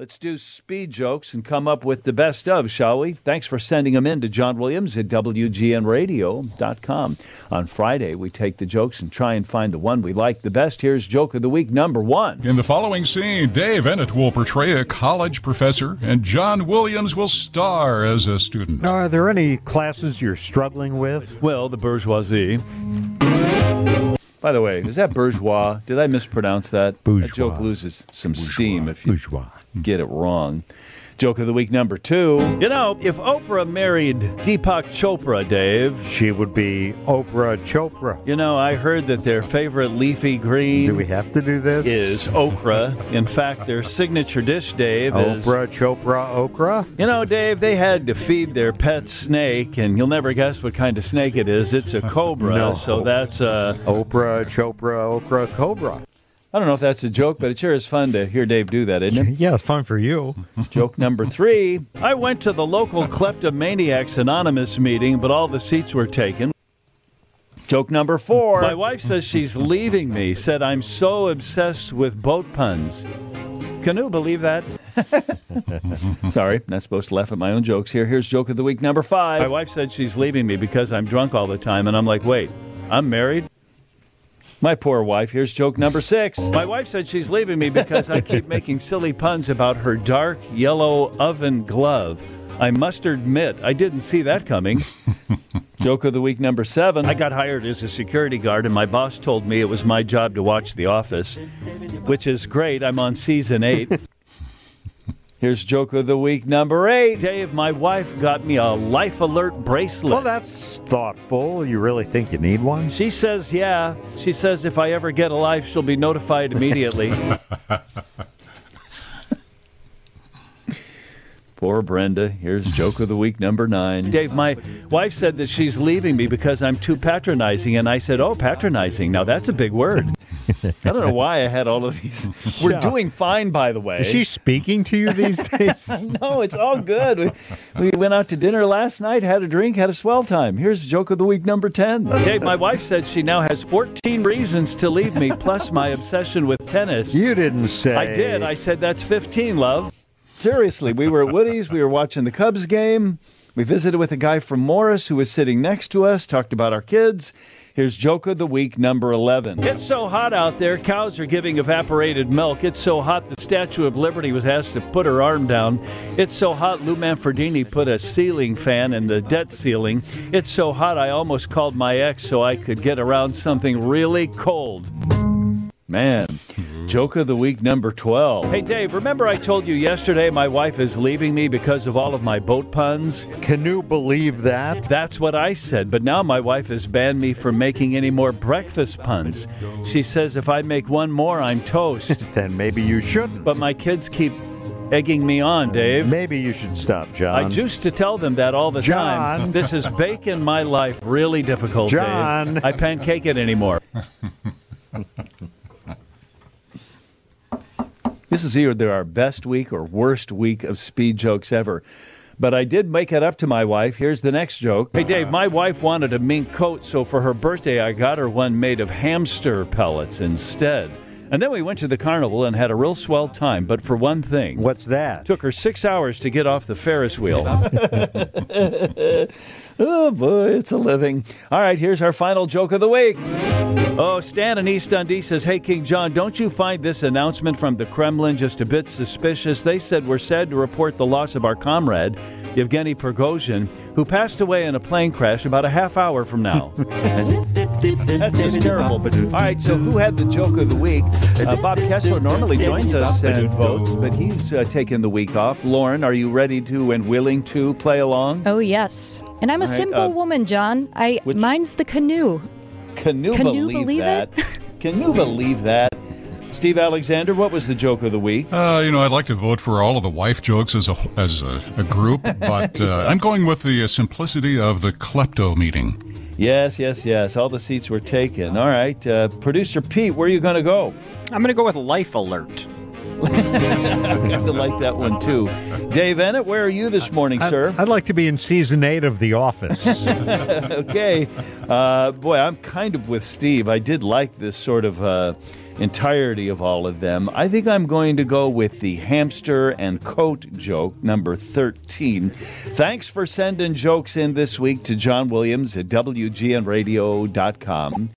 Let's do speed jokes and come up with the best of, shall we? Thanks for sending them in to John Williams at WGNradio.com. On Friday, we take the jokes and try and find the one we like the best. Here's Joke of the Week number 1. In the following scene, Dave Ennett will portray a college professor, and John Williams will star as a student. Are there any classes you're struggling with? Well, the bourgeoisie. By the way, is that bourgeois? Did I mispronounce that? Bourgeois. That joke loses some steam if you Bourgeois. get it wrong. Joke of the Week number 2. You know, if Oprah married Deepak Chopra, Dave, She would be Oprah Chopra. you know, I heard that their favorite leafy green Do we have to do this? is okra. In fact, their signature dish, Dave, is... Oprah Chopra okra? You know, Dave, they had to feed their pet snake, and you'll never guess what kind of snake it is. It's a cobra, No. so that's Oprah Chopra okra cobra. I don't know if that's a joke, but it sure is fun to hear Dave do that, isn't it? Yeah, it's fun for you. Joke number 3. I went to the local Kleptomaniacs Anonymous meeting, but all the seats were taken. Joke number 4. My wife says she's leaving me, said I'm so obsessed with boat puns. Can you believe that? Sorry, not supposed to laugh at my own jokes here. Here's Joke of the Week number 5. My wife said she's leaving me because I'm drunk all the time, and I'm like, wait, I'm married? My poor wife. Here's joke number 6. My wife said she's leaving me because I keep making silly puns about her dark yellow oven glove. I must admit, I didn't see that coming. Joke of the Week number 7. I got hired as a security guard, and my boss told me it was my job to watch The Office, which is great. I'm on season 8. Here's Joke of the Week number 8. Dave, my wife got me a Life Alert bracelet. Well, that's thoughtful. You really think you need one? She says, yeah. She says if I ever get a life, she'll be notified immediately. Poor Brenda. Here's Joke of the Week number 9. Dave, my wife said that she's leaving me because I'm too patronizing, and I said, oh, patronizing. Now, that's a big word. I don't know why I had all of these. We're doing fine, by the way. Is she speaking to you these days? No, it's all good. We went out to dinner last night, had a drink, had a swell time. Here's Joke of the Week number 10. Dave, my wife said she now has 14 reasons to leave me, plus my obsession with tennis. You didn't say. I did. I said that's 15, love. Seriously, we were at Woody's. We were watching the Cubs game. We visited with a guy from Morris who was sitting next to us, talked about our kids. Here's Joke of the Week number 11. It's so hot out there, cows are giving evaporated milk. It's so hot, the Statue of Liberty was asked to put her arm down. It's so hot, Lou Manfredini put a ceiling fan in the debt ceiling. It's so hot, I almost called my ex so I could get around something really cold. Man, Joke of the Week number 12. Hey, Dave, remember I told you yesterday my wife is leaving me because of all of my boat puns? Can you believe that? That's what I said, but now my wife has banned me from making any more breakfast puns. She says if I make one more, I'm toast. Then maybe you shouldn't. But my kids keep egging me on, Dave. Maybe you should stop, John. I used to tell them that all the time. John. This is making my life really difficult, John. Dave. I pancake it anymore. This is either our best week or worst week of speed jokes ever. But I did make it up to my wife. Here's the next joke. Hey, Dave, my wife wanted a mink coat, so for her birthday, I got her one made of hamster pellets instead. And then we went to the carnival and had a real swell time, but for one thing. What's that? Took her 6 hours to get off the Ferris wheel. Oh, boy, it's a living. All right, here's our final joke of the week. Oh, Stan in East Dundee says, hey, King John, don't you find this announcement from the Kremlin just a bit suspicious? They said we're sad to report the loss of our comrade, Yevgeny Prigozhin, who passed away in a plane crash about a half hour from now. That's just terrible. But all right, so who had the joke of the week? Bob Kessler normally joins us and votes, but he's taken the week off. Lauren, are you ready to and willing to play along? Oh, yes. And I'm a simple woman, John. Mine's the canoe. Can you believe that? Can you believe that? Steve Alexander, what was the joke of the week? I'd like to vote for all of the wife jokes as a group, but I'm going with the simplicity of the klepto meeting. Yes. All the seats were taken. All right. Producer Pete, where are you going to go? I'm going to go with Life Alert. I have to like that one, too. Dave Ennett, where are you this morning, sir? I'd like to be in season 8 of The Office. Okay. Boy, I'm kind of with Steve. I did like this sort of entirety of all of them. I think I'm going to go with the hamster and coat joke, number 13. Thanks for sending jokes in this week to John Williams at WGNradio.com.